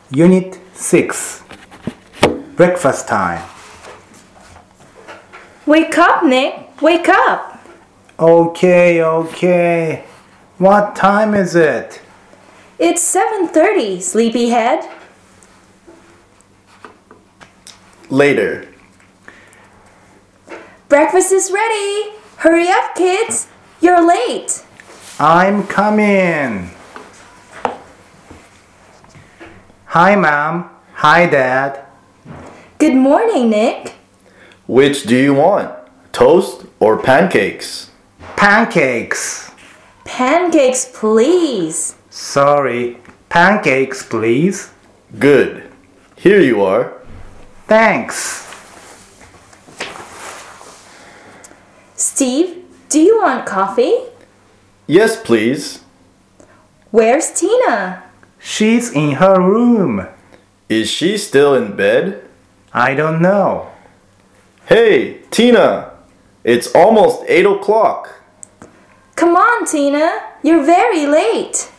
Unit 6 Breakfast time. Wake up, Nick. Wake up. Okay. What time is it? It's 7:30, sleepyhead. Later. Breakfast is ready. Hurry up, kids. You're late. I'm coming. Hi, Mom. Hi, Dad. Good morning, Nick. Which do you want? Toast or pancakes? Pancakes. Pancakes, please. Sorry. Pancakes, please. Good. Here you are. Thanks. Steve, do you want coffee? Yes, please. Where's Tina? She's in her room. Is she still in bed? I don't know. Hey, Tina! It's almost 8 o'clock. Come on, Tina. You're very late.